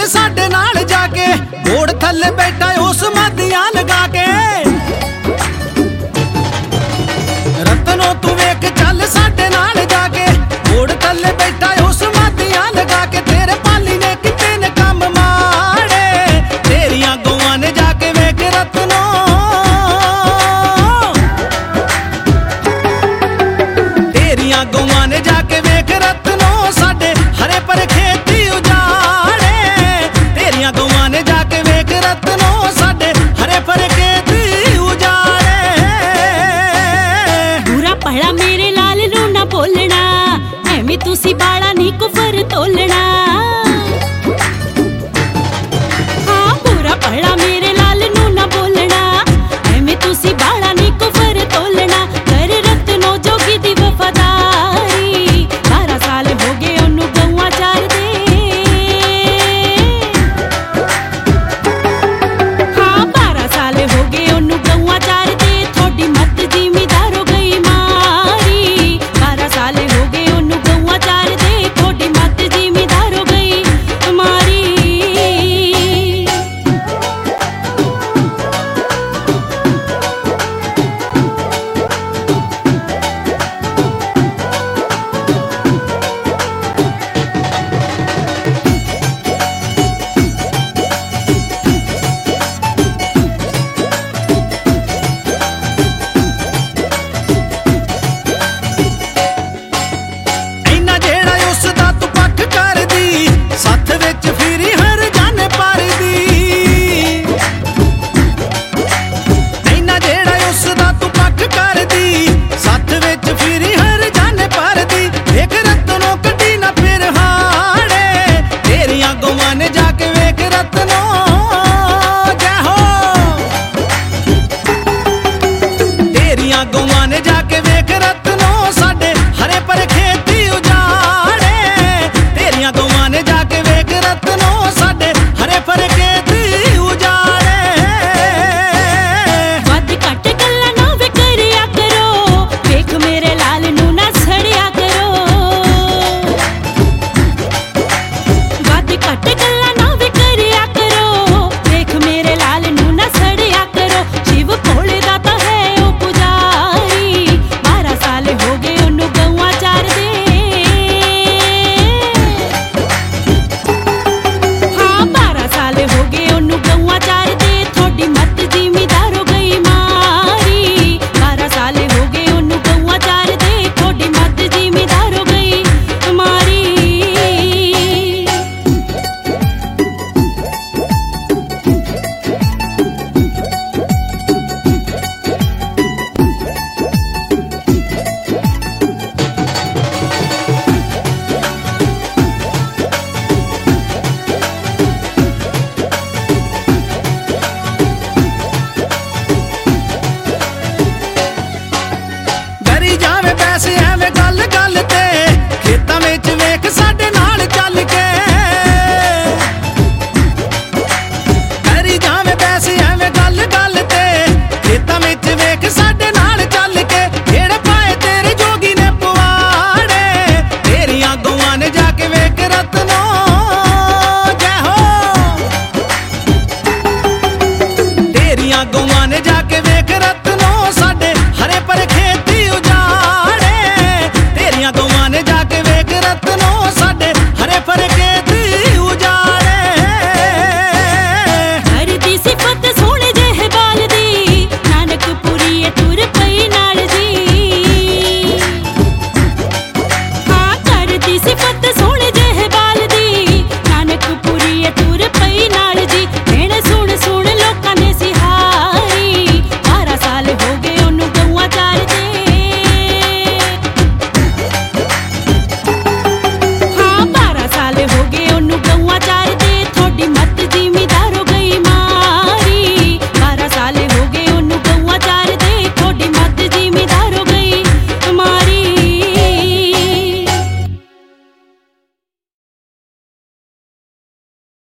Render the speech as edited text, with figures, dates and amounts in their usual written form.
चल साडे नाल जाके, घोड़ थल्ले बैठा उस मादियां लगा के। रतनों तू वेख चल साडे नाल जाके, घोड़ थल्ले बैठा उस मादियां लगा के। तेरे पाली ने किते ने काम माड़े, तेरियां गौआं ने जाके वेख रतनों। तेरियां गौआं ने जाके वेख रतनों, साडे हरे पर खेती उजाड़े। तेरियां गौआं ने जाके वेख रतनों, साडे हरे पर खेती उजाड़े। बुरा भला मेरे लाल नू ना बोलना, एवें तुसी बाला नी कुफर तोलना। हाँ बुरा भला मेरे लाल नू ना बोलना, एवें तुसी बाला नी कुफर तोलना। कर रतनों जोगी दी वफादारी, 12 साल हो गए ओनू गौआं चारदे। हाँ 12 साल हो गए ओनू गौआं चारदे, थोड़ी मत जिमीदार हो गई मारी। 12 साल हो गए ओनू गौआं चारदे, थोड़ी मत जिमीदार हो गई मारी। इन्ना जेड़ा उसदा तू पक्ख करदी, सत्थ विच फिरी हर जाने पारदी। इन्ना जेड़ा उसदा तू पक्ख करदी, सत्थ विच फिरी हर जाने पारदी। वेख रतनों कड्डी ना फिर हाड़े, तेरियां गौआं ने जाके वेख रतनों। जय हो तेरियां गौआं